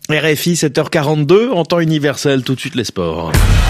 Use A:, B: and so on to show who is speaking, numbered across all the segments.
A: RFI 7h42 en temps universel, tout de suite les sports.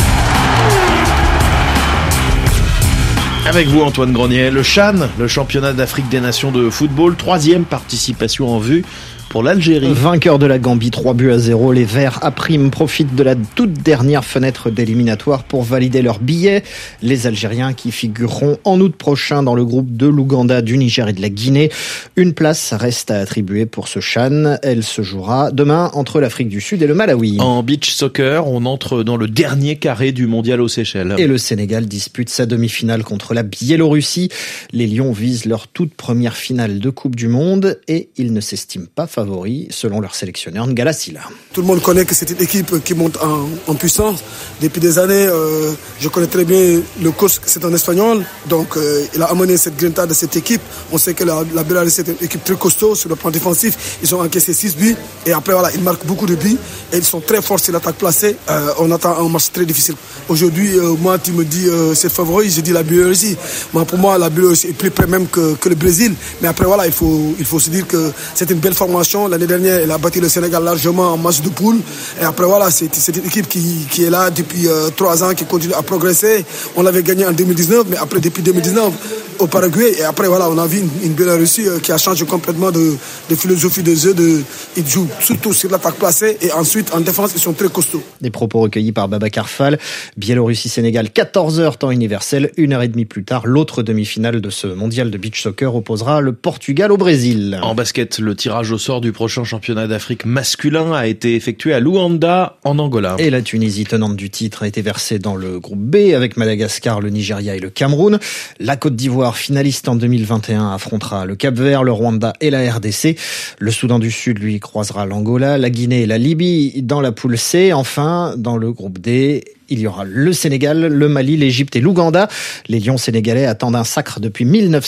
A: Avec vous Antoine Grenier, le CHAN, le championnat d'Afrique des Nations de football, 3e participation en vue pour l'Algérie.
B: Vainqueur de la Gambie, 3-0, les Verts à prime profitent de la toute dernière fenêtre d'éliminatoire pour valider leur billet. Les Algériens qui figureront en août prochain dans le groupe de l'Ouganda, du Niger et de la Guinée. Une place reste à attribuer pour ce CHAN. Elle se jouera demain entre l'Afrique du Sud et le Malawi.
A: En beach soccer, on entre dans le dernier carré du mondial aux Seychelles.
B: Et le Sénégal dispute sa demi-finale contre la Biélorussie. Les Lions visent leur toute première finale de Coupe du Monde et ils ne s'estiment pas favoris selon leur sélectionneur Ngala Sylla.
C: Tout le monde connaît que c'est une équipe qui monte en puissance. Depuis des années, je connais très bien le coach, c'est un Espagnol. Donc il a amené cette grinta de cette équipe. On sait que la Biélorussie est une équipe très costaud sur le plan défensif. Ils ont encaissé 6 buts et après ils marquent beaucoup de buts et ils sont très forts sur l'attaque placée. On attend un match très difficile. Aujourd'hui, moi tu me dis c'est favori, je dis la Biélorussie. Pour moi la Biélorussie est plus près même que le Brésil. Mais après il faut se dire que c'est une belle formation. L'année dernière, elle a battu le Sénégal largement en match de poule. Et après, c'est une équipe qui est là depuis 3 ans, qui continue à progresser. On l'avait gagné en 2019, mais après, depuis 2019, au Paraguay. Et après, on a vu une Biélorussie qui a changé complètement de philosophie de jeu. Ils jouent surtout sur l'attaque placée. Et ensuite, en défense, ils sont très costauds.
B: Des propos recueillis par Babacar Fall. Biélorussie-Sénégal, 14h, temps universel. 1h30 plus tard, l'autre demi-finale de ce mondial de beach soccer opposera le Portugal au Brésil.
A: En basket, le tirage au sort du prochain championnat d'Afrique masculin a été effectué à Luanda, en Angola.
B: Et la Tunisie, tenante du titre, a été versée dans le groupe B avec Madagascar, le Nigeria et le Cameroun. La Côte d'Ivoire, finaliste en 2021, affrontera le Cap-Vert, le Rwanda et la RDC. Le Soudan du Sud, lui, croisera l'Angola, la Guinée et la Libye dans la poule C. Enfin, dans le groupe D, il y aura le Sénégal, le Mali, l'Égypte et l'Ouganda. Les Lions sénégalais attendent un sacre depuis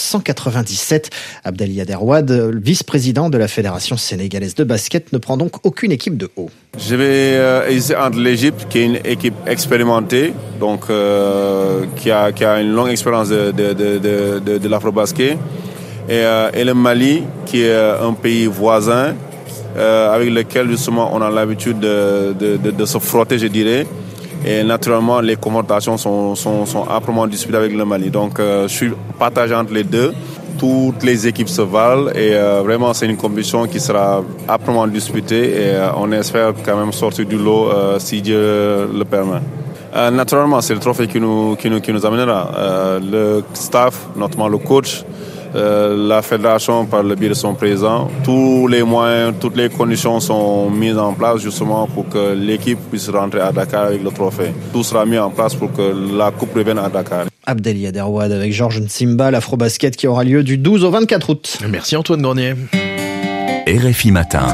B: 1997. Abdelali Aderwad, vice-président de la Fédération sénégalaise de basket, ne prend donc aucune équipe de haut.
D: Je vais hésiter entre l'Égypte, qui est une équipe expérimentée, donc qui a une longue expérience de l'afro-basket, et le Mali, qui est un pays voisin, avec lequel justement on a l'habitude de se frotter, je dirais. Et naturellement, les confrontations sont âprement disputées avec le Mali. Donc, je suis partagé entre les deux. Toutes les équipes se valent et vraiment, c'est une compétition qui sera âprement disputée et on espère quand même sortir du lot si Dieu le permet. Naturellement, c'est le trophée qui nous amènera. Le staff, notamment le coach, la fédération par le biais de son président, tous les moyens, toutes les conditions sont mises en place justement pour que l'équipe puisse rentrer à Dakar avec le trophée. Tout sera mis en place pour que la coupe revienne à Dakar.
B: Abdelali Aderwad avec Georges Nsimba, l'Afro-Basket qui aura lieu du 12 au 24 août.
A: Merci Antoine Grenier.
E: RFI Matin.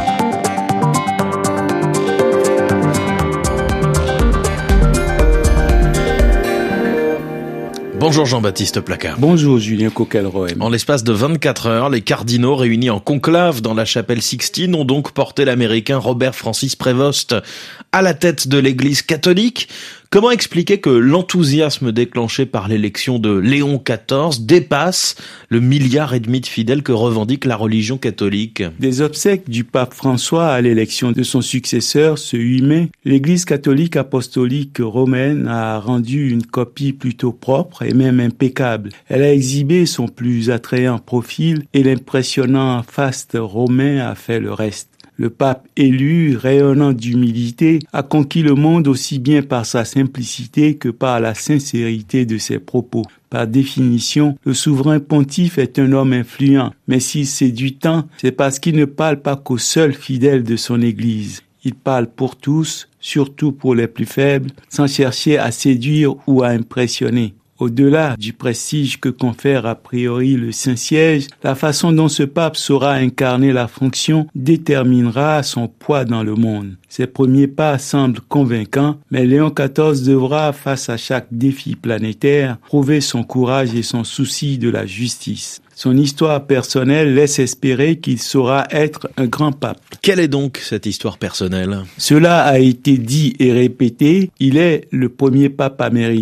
A: Bonjour Jean-Baptiste Placard.
F: Bonjour Julien Coquelroy.
A: En l'espace de 24 heures, les cardinaux réunis en conclave dans la chapelle Sixtine ont donc porté l'Américain Robert Francis Prévost à la tête de l'Église catholique. Comment expliquer que l'enthousiasme déclenché par l'élection de Léon XIV dépasse le 1,5 milliard de fidèles que revendique la religion catholique?
F: Des obsèques du pape François à l'élection de son successeur ce 8 mai, l'Église catholique apostolique romaine a rendu une copie plutôt propre et même impeccable. Elle a exhibé son plus attrayant profil et l'impressionnant faste romain a fait le reste. Le pape élu, rayonnant d'humilité, a conquis le monde aussi bien par sa simplicité que par la sincérité de ses propos. Par définition, le souverain pontife est un homme influent, mais s'il séduit tant, c'est parce qu'il ne parle pas qu'aux seuls fidèles de son Église. Il parle pour tous, surtout pour les plus faibles, sans chercher à séduire ou à impressionner. Au-delà du prestige que confère a priori le Saint-Siège, la façon dont ce pape saura incarner la fonction déterminera son poids dans le monde. Ses premiers pas semblent convaincants, mais Léon XIV devra, face à chaque défi planétaire, prouver son courage et son souci de la justice. Son histoire personnelle laisse espérer qu'il saura être un grand pape.
A: Quelle est donc cette histoire personnelle?
F: Cela a été dit et répété, il est le premier pape américain.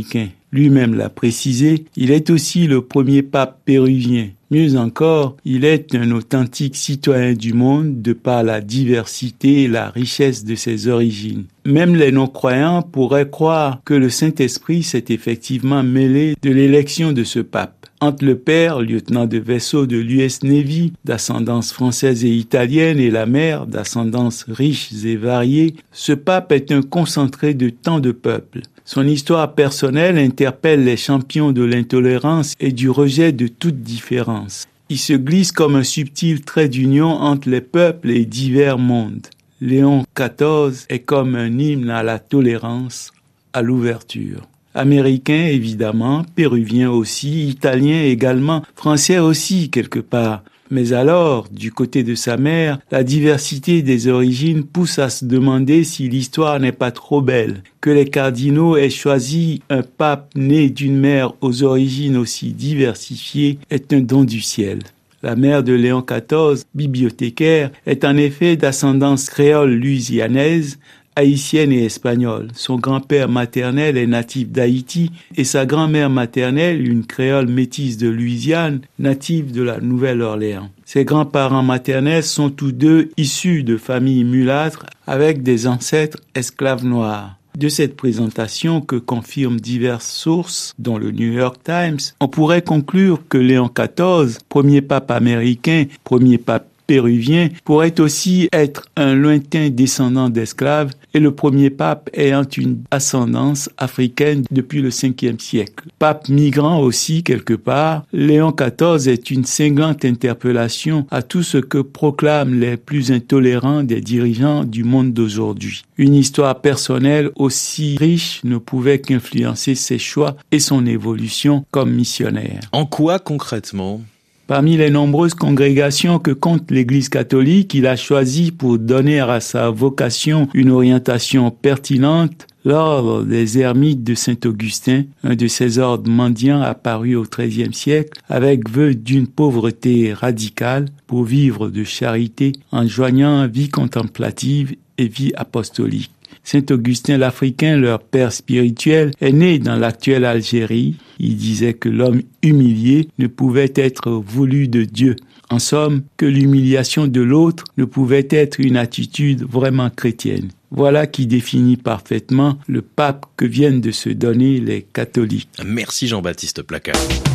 F: Lui-même l'a précisé, il est aussi le premier pape péruvien. Mieux encore, il est un authentique citoyen du monde de par la diversité et la richesse de ses origines. Même les non-croyants pourraient croire que le Saint-Esprit s'est effectivement mêlé de l'élection de ce pape. Entre le père, lieutenant de vaisseau de l'US Navy, d'ascendance française et italienne, et la mère, d'ascendance riche et variée, ce pape est un concentré de tant de peuples. Son histoire personnelle interpelle les champions de l'intolérance et du rejet de toute différence. Il se glisse comme un subtil trait d'union entre les peuples et divers mondes. Léon XIV est comme un hymne à la tolérance, à l'ouverture. Américain évidemment, péruvien aussi, italien également, français aussi quelque part. Mais alors, du côté de sa mère, la diversité des origines pousse à se demander si l'histoire n'est pas trop belle. Que les cardinaux aient choisi un pape né d'une mère aux origines aussi diversifiées est un don du ciel. La mère de Léon XIV, bibliothécaire, est en effet d'ascendance créole louisianaise, haïtienne et espagnole. Son grand-père maternel est natif d'Haïti et sa grand-mère maternelle, une créole métisse de Louisiane, native de la Nouvelle-Orléans. Ses grands-parents maternels sont tous deux issus de familles mulâtres avec des ancêtres esclaves noirs. De cette présentation que confirment diverses sources, dont le New York Times, on pourrait conclure que Léon XIV, premier pape américain, premier pape péruvien, pourrait aussi être un lointain descendant d'esclaves et le premier pape ayant une ascendance africaine depuis le 5e siècle. Pape migrant aussi quelque part, Léon XIV est une cinglante interpellation à tout ce que proclament les plus intolérants des dirigeants du monde d'aujourd'hui. Une histoire personnelle aussi riche ne pouvait qu'influencer ses choix et son évolution comme missionnaire.
A: En quoi concrètement ?
F: Parmi les nombreuses congrégations que compte l'Église catholique, il a choisi pour donner à sa vocation une orientation pertinente l'ordre des ermites de Saint-Augustin, un de ces ordres mendiants apparus au XIIIe siècle, avec vœu d'une pauvreté radicale pour vivre de charité en joignant vie contemplative et vie apostolique. Saint-Augustin l'Africain, leur père spirituel, est né dans l'actuelle Algérie. Il disait que l'homme humilié ne pouvait être voulu de Dieu. En somme, que l'humiliation de l'autre ne pouvait être une attitude vraiment chrétienne. Voilà qui définit parfaitement le pape que viennent de se donner les catholiques.
A: Merci Jean-Baptiste Placard.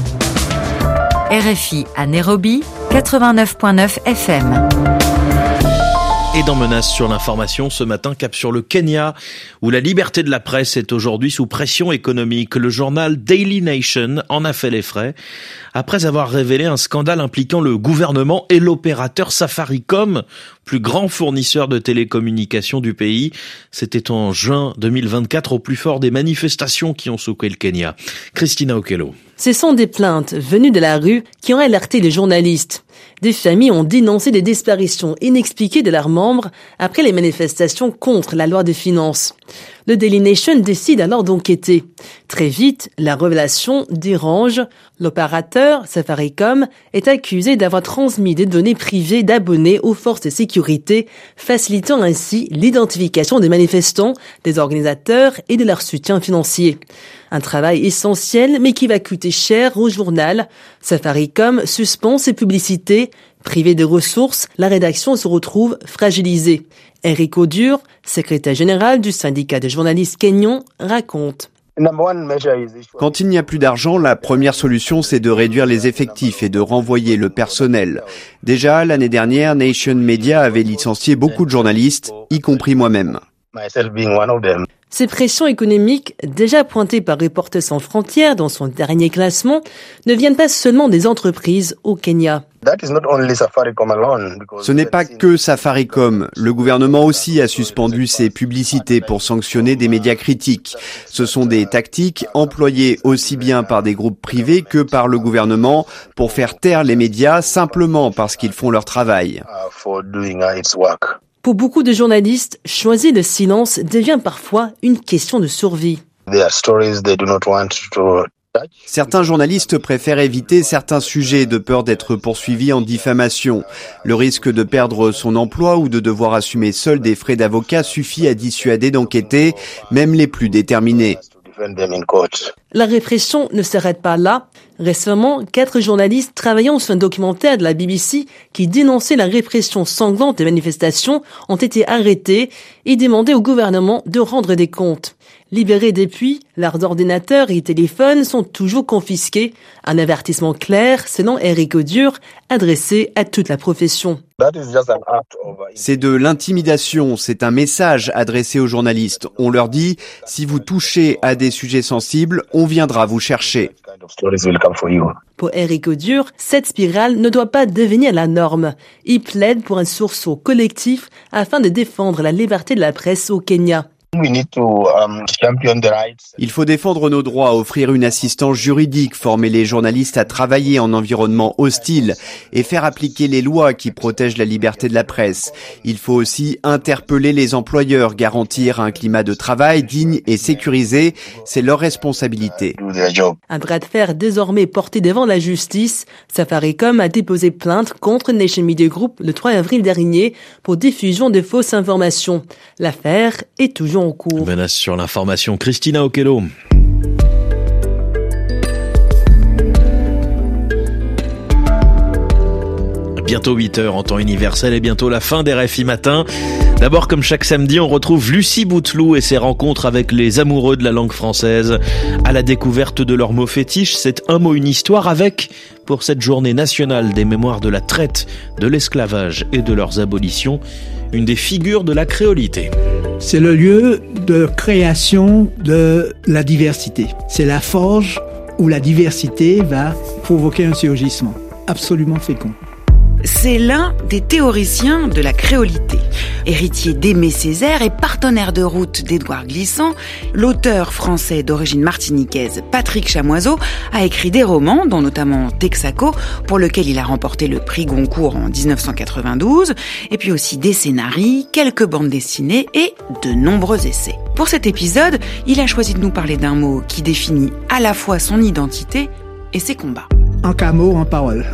G: RFI à Nairobi, 89.9 FM.
A: Et dans Menace sur l'information, ce matin, cap sur le Kenya, où la liberté de la presse est aujourd'hui sous pression économique. Le journal Daily Nation en a fait les frais, après avoir révélé un scandale impliquant le gouvernement et l'opérateur Safaricom, plus grand fournisseur de télécommunications du pays. C'était en juin 2024, au plus fort des manifestations qui ont secoué le Kenya. Christina Okello.
H: Ce sont des plaintes venues de la rue qui ont alerté les journalistes. Des familles ont dénoncé des disparitions inexpliquées de leurs membres après les manifestations contre la loi de finances. Le Daily Nation décide alors d'enquêter. Très vite, la révélation dérange. L'opérateur, Safaricom, est accusé d'avoir transmis des données privées d'abonnés aux forces de sécurité, facilitant ainsi l'identification des manifestants, des organisateurs et de leur soutien financier. Un travail essentiel, mais qui va coûter cher au journal. Safaricom suspend ses publicités. Privé de ressources, la rédaction se retrouve fragilisée. Eric Odur, secrétaire général du syndicat des journalistes kenyans, raconte.
I: Quand il n'y a plus d'argent, la première solution, c'est de réduire les effectifs et de renvoyer le personnel. Déjà, l'année dernière, Nation Media avait licencié beaucoup de journalistes, y compris moi-même.
H: Ces pressions économiques, déjà pointées par Reporters sans frontières dans son dernier classement, ne viennent pas seulement des entreprises au Kenya.
I: Ce n'est pas que Safaricom. Le gouvernement aussi a suspendu ses publicités pour sanctionner des médias critiques. Ce sont des tactiques employées aussi bien par des groupes privés que par le gouvernement pour faire taire les médias simplement parce qu'ils font leur travail.
H: Pour beaucoup de journalistes, choisir le silence devient parfois une question de survie.
I: Certains journalistes préfèrent éviter certains sujets de peur d'être poursuivis en diffamation. Le risque de perdre son emploi ou de devoir assumer seul des frais d'avocat suffit à dissuader d'enquêter, même les plus déterminés.
H: La répression ne s'arrête pas là. Récemment, 4 journalistes travaillant sur un documentaire de la BBC qui dénonçait la répression sanglante des manifestations ont été arrêtés et demandé au gouvernement de rendre des comptes. Libérés depuis, leurs ordinateurs et téléphones sont toujours confisqués. Un avertissement clair, selon Eric Audur, adressé à toute la profession.
I: C'est de l'intimidation, c'est un message adressé aux journalistes. On leur dit, si vous touchez à des sujets sensibles, on viendra vous chercher.
H: Pour Eric Audur, cette spirale ne doit pas devenir la norme. Il plaide pour un sursaut collectif afin de défendre la liberté de la presse au Kenya.
I: Il faut défendre nos droits, offrir une assistance juridique, former les journalistes à travailler en environnement hostile et faire appliquer les lois qui protègent la liberté de la presse. Il faut aussi interpeller les employeurs, garantir un climat de travail digne et sécurisé, c'est leur responsabilité.
H: Un bras de fer désormais porté devant la justice, Safaricom a déposé plainte contre Nation Media Group le 3 avril dernier pour diffusion de fausses informations. L'affaire est toujours en cours.
A: Menace sur l'information, Christina Okello. Bientôt 8h en temps universel et bientôt la fin des RFI Matin. D'abord, comme chaque samedi, on retrouve Lucie Bouteloup et ses rencontres avec les amoureux de la langue française. À la découverte de leurs mots fétiches, c'est un mot, une histoire avec, pour cette journée nationale des mémoires de la traite, de l'esclavage et de leurs abolitions, une des figures de la créolité.
J: C'est le lieu de création de la diversité. C'est la forge où la diversité va provoquer un surgissement absolument fécond.
K: C'est l'un des théoriciens de la créolité. Héritier d'Aimé Césaire et partenaire de route d'Édouard Glissant, l'auteur français d'origine martiniquaise Patrick Chamoiseau a écrit des romans, dont notamment Texaco, pour lequel il a remporté le prix Goncourt en 1992, et puis aussi des scénarios, quelques bandes dessinées et de nombreux essais. Pour cet épisode, il a choisi de nous parler d'un mot qui définit à la fois son identité et ses combats.
J: En camo, en parole.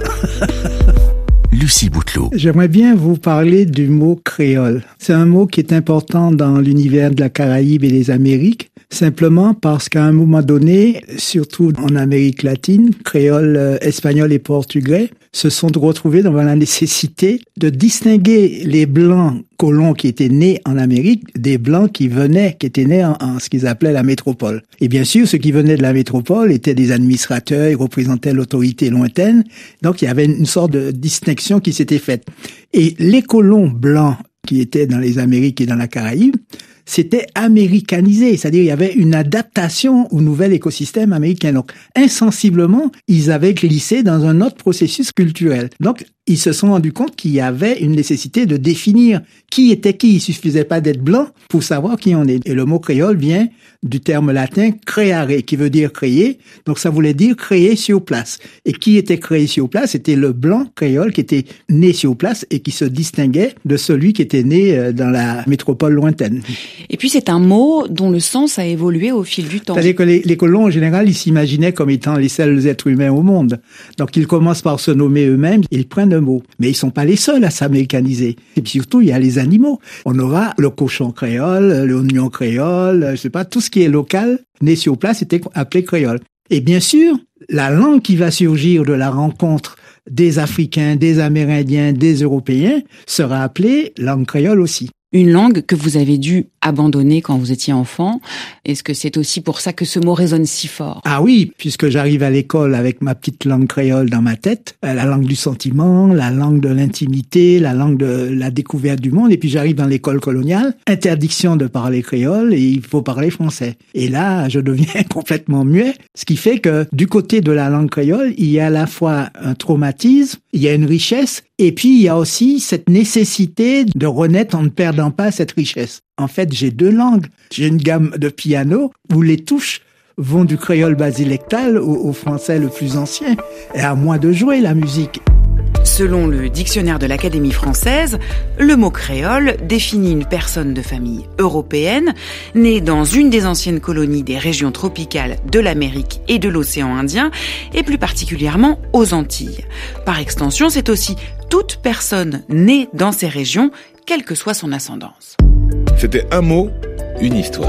E: Lucie Bouteloup.
J: J'aimerais bien vous parler du mot créole. C'est un mot qui est important dans l'univers de la Caraïbe et des Amériques, simplement parce qu'à un moment donné, surtout en Amérique latine, créole, espagnol et portugais se sont retrouvés dans la nécessité de distinguer les Blancs colons qui étaient nés en Amérique des Blancs qui étaient nés en ce qu'ils appelaient la métropole. Et bien sûr, ceux qui venaient de la métropole étaient des administrateurs, ils représentaient l'autorité lointaine, donc il y avait une sorte de distinction qui s'était faite. Et les colons blancs qui étaient dans les Amériques et dans la Caraïbe, c'était américanisé, c'est-à-dire il y avait une adaptation au nouvel écosystème américain. Donc, insensiblement, ils avaient glissé dans un autre processus culturel. Donc, ils se sont rendus compte qu'il y avait une nécessité de définir qui était qui. Il suffisait pas d'être blanc pour savoir qui on est. Et le mot créole vient du terme latin creare, qui veut dire créer. Donc, ça voulait dire créer sur place. Et qui était créé sur place? C'était le blanc créole qui était né sur place et qui se distinguait de celui qui était né dans la métropole lointaine.
K: Et puis, c'est un mot dont le sens a évolué au fil du temps.
J: C'est-à-dire que les colons, en général, ils s'imaginaient comme étant les seuls êtres humains au monde. Donc, ils commencent par se nommer eux-mêmes, ils prennent un mot. Mais ils sont pas les seuls à s'américaniser. Et puis surtout, il y a les animaux. On aura le cochon créole, l'oignon créole, je sais pas, tout ce qui est local, né sur place, était appelé créole. Et bien sûr, la langue qui va surgir de la rencontre des Africains, des Amérindiens, des Européens, sera appelée langue créole aussi.
K: Une langue que vous avez dû abandonner quand vous étiez enfant. Est-ce que c'est aussi pour ça que ce mot résonne si fort?
J: Ah oui, puisque j'arrive à l'école avec ma petite langue créole dans ma tête, la langue du sentiment, la langue de l'intimité, la langue de la découverte du monde, et puis j'arrive dans l'école coloniale, interdiction de parler créole et il faut parler français. Et là, je deviens complètement muet, ce qui fait que du côté de la langue créole, il y a à la fois un traumatisme, il y a une richesse, et puis il y a aussi cette nécessité de renaître en ne perdant pas cette richesse. En fait, j'ai deux langues. J'ai une gamme de piano où les touches vont du créole basilectal au français le plus ancien. Et à moi de jouer la musique.
K: Selon le dictionnaire de l'Académie française, le mot créole définit une personne de famille européenne, née dans une des anciennes colonies des régions tropicales de l'Amérique et de l'océan Indien, et plus particulièrement aux Antilles. Par extension, c'est aussi toute personne née dans ces régions, quelle que soit son ascendance.
E: C'était un mot, une histoire.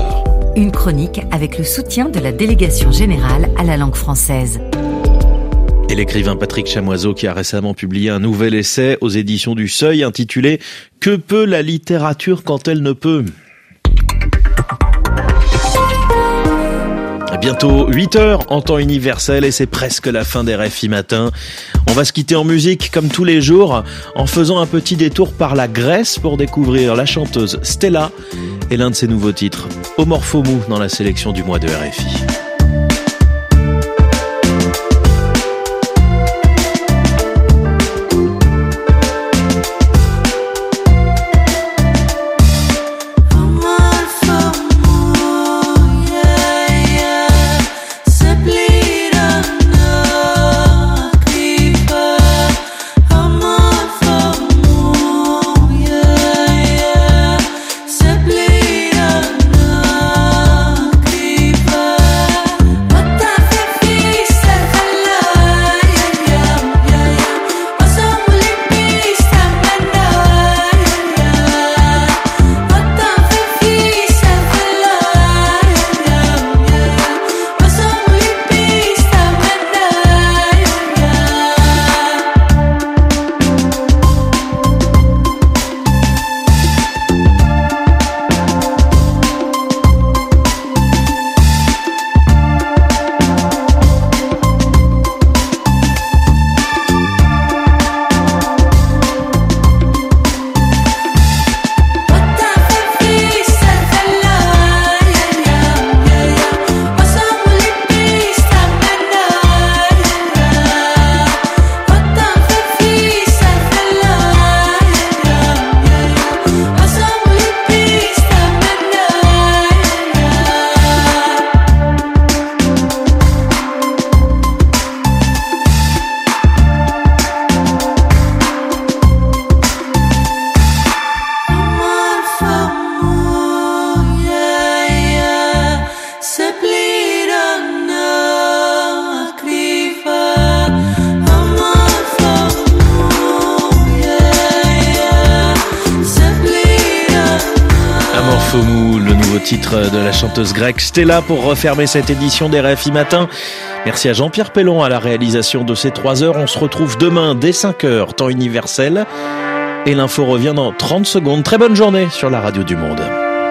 G: une chronique avec le soutien de la Délégation générale à la langue française.
A: Et l'écrivain Patrick Chamoiseau qui a récemment publié un nouvel essai aux éditions du Seuil intitulé « Que peut la littérature quand elle ne peut ?» Bientôt 8h en temps universel et c'est presque la fin des RFI Matin. On va se quitter en musique comme tous les jours en faisant un petit détour par la Grèce pour découvrir la chanteuse Stella et l'un de ses nouveaux titres, Omorphomou, dans la sélection du mois de RFI. Le nouveau titre de la chanteuse grecque Stella pour refermer cette édition des RFI Matin. Merci à Jean-Pierre Pellon à la réalisation de ces 3 heures. On se retrouve demain dès 5h, temps universel. Et l'info revient dans 30 secondes. Très bonne journée sur la radio du Monde.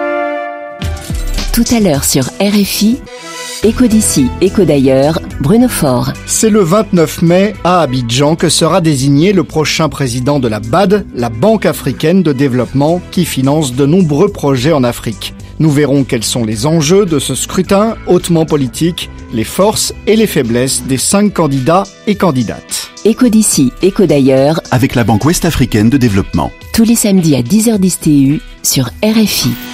L: Tout à l'heure sur RFI, Écho d'ici, écho d'ailleurs, Bruno Faure.
M: C'est le 29 mai à Abidjan que sera désigné le prochain président de la BAD, la Banque africaine de développement, qui finance de nombreux projets en Afrique. Nous verrons quels sont les enjeux de ce scrutin hautement politique, les forces et les faiblesses des 5 candidats et candidates.
L: Écho d'ici, écho d'ailleurs,
E: avec la Banque ouest-africaine de développement.
L: Tous les samedis à 10h10 TU sur RFI.